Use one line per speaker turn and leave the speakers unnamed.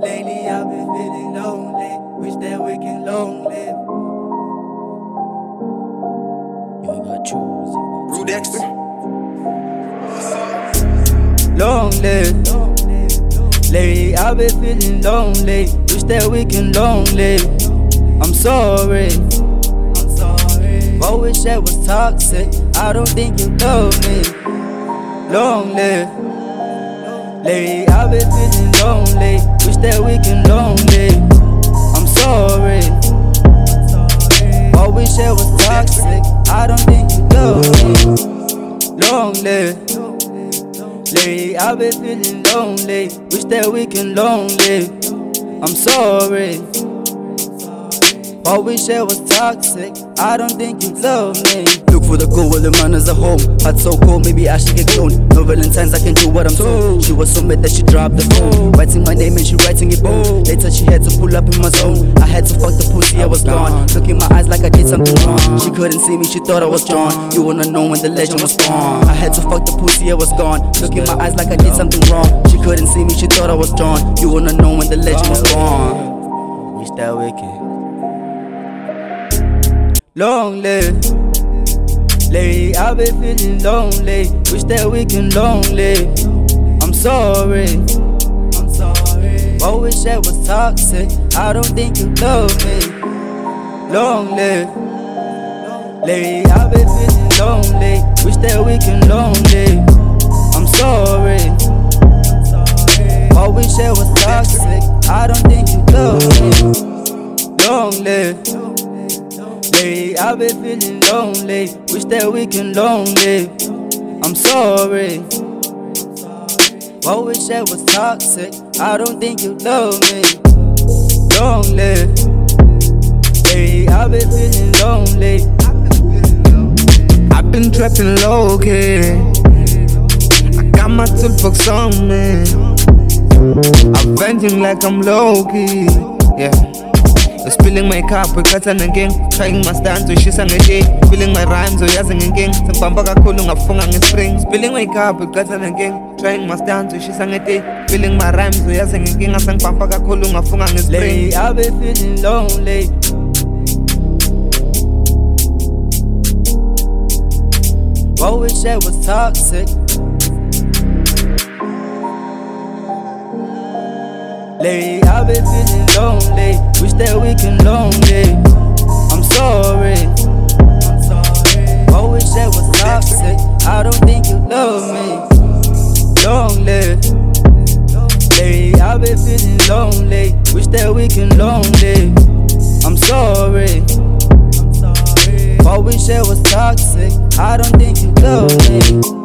Lately I've been feeling lonely, wish that we can long live.
You ain't got choose.
Rue Dexter.
Long live. Lately I've been feeling lonely, wish that we can long live. I'm sorry. But wish that was toxic, I don't think you love me. Long live. Lately I've been feeling lonely, wish that we can long live. I'm sorry. But wish that was toxic, I don't think you love me. Long live. Lately I've been feeling lonely, wish that we can long live. I'm sorry. But wish that was toxic, I don't think you love me.
Look for the goal while the man is at home. Heart so cold, maybe I should get cloned. No Valentine's, I can do what I'm told. She was so mad that she dropped the phone. Writing my name and she writing it bold. Later she had to pull up in my zone. I had to fuck the pussy, I was gone. Look in my eyes like I did something wrong. She couldn't see me, she thought I was John. You wanna know when the legend was born. I had to fuck the pussy, I was gone. Look in my eyes like I did something wrong. She couldn't see me, she thought I was John. You wanna know when the legend was born.
Wish that we can long live. Lately I've been feeling lonely, wish that we can long live. I'm sorry. But wish that was toxic, I don't think you love me. Long live. Lately I've been feeling lonely, wish that we can long live. I'm sorry. But wish that was toxic, I don't think you love me. Long live. Lately I've been feeling lonely, wish that we can long live. I'm sorry. But wish that was toxic, I don't think you love me. Long live. Lately I've been feeling lonely.
I've been trapping low key. I got my toolbox on me. I'm venting like I'm low key. Yeah. Spilling my cup with cotton and gang. Trying my stance to shit and a day. Spilling my rhymes or yazing and gang. Some bambaka coolung a fung and spring. Spilling my cup with cotton and gang. Trying my stance to shit and a day. Spilling my rhymes or yazing and gang. Some bambaka coolung a fung and spring.
Lately I've been feeling lonely. But wish that was toxic. Lately I've been feeling lonely, wish that we can long live. I'm sorry. But wish that was toxic, I don't think you love me. Long live. Lately I've been feeling lonely, wish that we can long live. I'm sorry. But wish that was toxic, I don't think you love me.